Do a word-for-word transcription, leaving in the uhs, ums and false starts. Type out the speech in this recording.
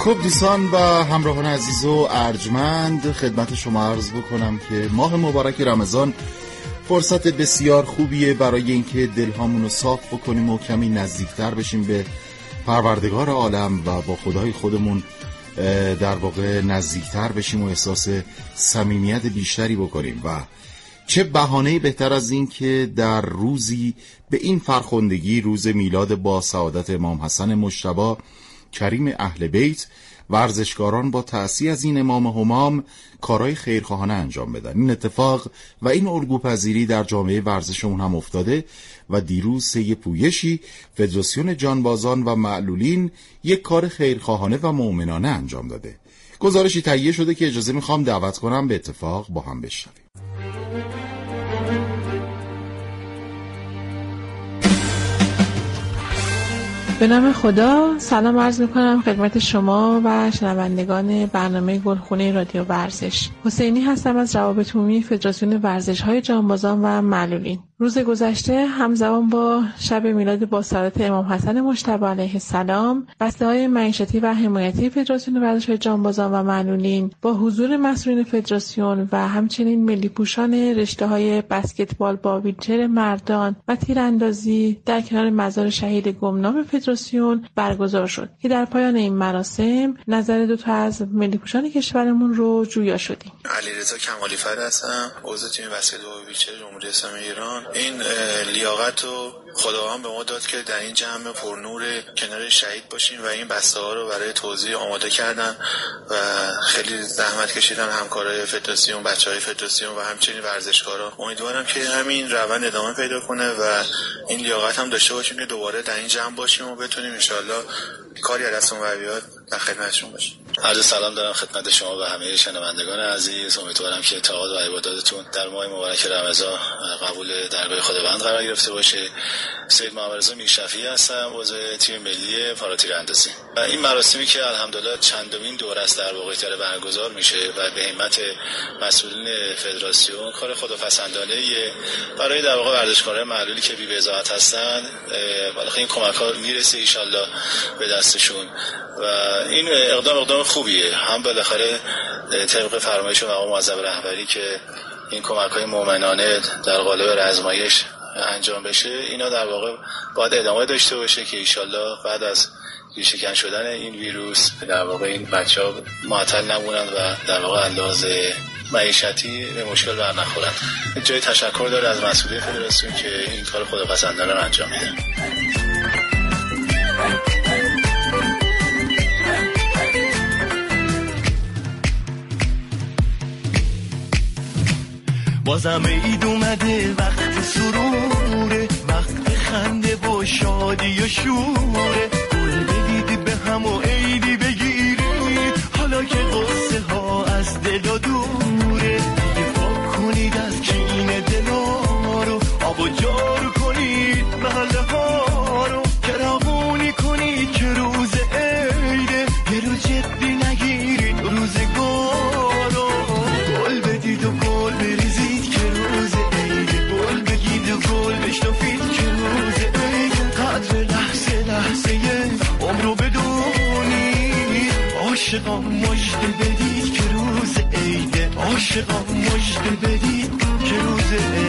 خب دوستان و همراهان عزیز و ارجمند، خدمت شما عرض بکنم که ماه مبارک رمضان فرصت بسیار خوبیه برای اینکه دلهامون رو صاف بکنیم و کمی نزدیکتر بشیم به پروردگار عالم و با خدای خودمون در واقع نزدیکتر بشیم و احساس صمیمیت بیشتری بکنیم. و چه بهانه‌ای بهتر از این که در روزی به این فرخندگی، روز میلاد با سعادت امام حسن مجتبی کریم اهل بیت، ورزشکاران با تأسیس از این امام همام کارهای خیرخواهانه انجام بدن. این اتفاق و این الگوپذیری در جامعه ورزشمون هم افتاده و دیروز سه پویشی فدراسیون جانبازان و معلولین یک کار خیرخواهانه و مؤمنانه انجام داده. گزارشی تهیه شده که اجازه میخوام دعوت کنم به اتفاق با هم بشنویم. به نام خدا، سلام عرض میکنم خدمت شما و شنوندگان برنامه گلخونه رادیو ورزش. حسینی هستم از روابط عمومی فدراسیون ورزش‌های جانبازان و معلولین. روز گذشته همزمان با شب میلاد با سعادت امام حسن مجتبی علیه السلام، بسته‌های معیشتی و حمایتی فدراسیون ورزش‌های جانبازان و معلولین با حضور مسئولین فدراسیون و همچنین ملی پوشان رشته‌های بسکتبال با ویلچر مردان و تیراندازی در کنار مزار شهید گمنام فدراسیون برگزار شد که در پایان این مراسم نظر دو تا از ملی پوشان کشورمون رو جویا شدیم. علیرضا کمالی فر هستم، عضو تیم بسکتبال ویلچر جمهوری اسلامی ایران. این لیاقت رو خداوند به ما داد که در این جمع پرنور کنار شهید باشیم و این بسته ها رو برای توزیع آماده کردن و خیلی زحمت کشیدن همکارای فدراسیون، بچهای فدراسیون و همچنین ورزشکارا. امیدوارم که همین روند ادامه پیدا کنه و این لیاقت هم داشته باشیم که دوباره در این جمع باشیم و بتونیم ان شاءالله کاری از دستمون بیاد در خدمتشون باشیم. عرض سلام دارم خدمت شما و همه شنوندگان عزیز. امیدوارم که تعهد و عباداتتون در ماه مبارک رمضان قبول درگاه خداوند قرار گرفته باشه. سید محمد رضا میرشفیعی هستم، عضو تیم ملی پاراتیراندازی. و این مراسمی که الحمدلله چندمین دوره است در واقع داره برگزار میشه و به همت مسئولین فدراسیون کار خداپسندانه‌ایه برای در واقع ورزشکاران معلولی که بی بضاعت هستن. بالاخره این کمک‌ها میرسه ان شاءالله به دستشون و این اقدام اقدام خوبیه. هم بالاخره طبق فرمایش مقام معظم رهبری که این کمک‌های مؤمنانه در قالب رزمایش انجام بشه، اینا در واقع باید ادامه داشته باشه که ان شاءالله بعد از ریشه‌کن شدن این ویروس در واقع این بچه‌ها معطل نمونن و در واقع لحاظ معیشتی به مشکل بر نخورن. جای تشکر داره از مسئولین فدراسیون که این کار خداپسندانه رو انجام میدن. بازم عید اومده، وقت سروره، وقت خنده و شادی و شوره. گل بدید به هم و عیدی بگیرید، حالا که قصه ها از دل و دوره. دفاع کنید از کین دلا رو، آب و جار کنید محله ها رو. کراغونی کنید که روز عیده، یه رو جدی نگیرید روزگارو. گل بدید و گل بریزید گل بشنفید که روز عید، قدر لحظه لحظه عمرو بدونید. عاشقان مژده بدید که روز عید، عاشقان مژده بدید که روز عید.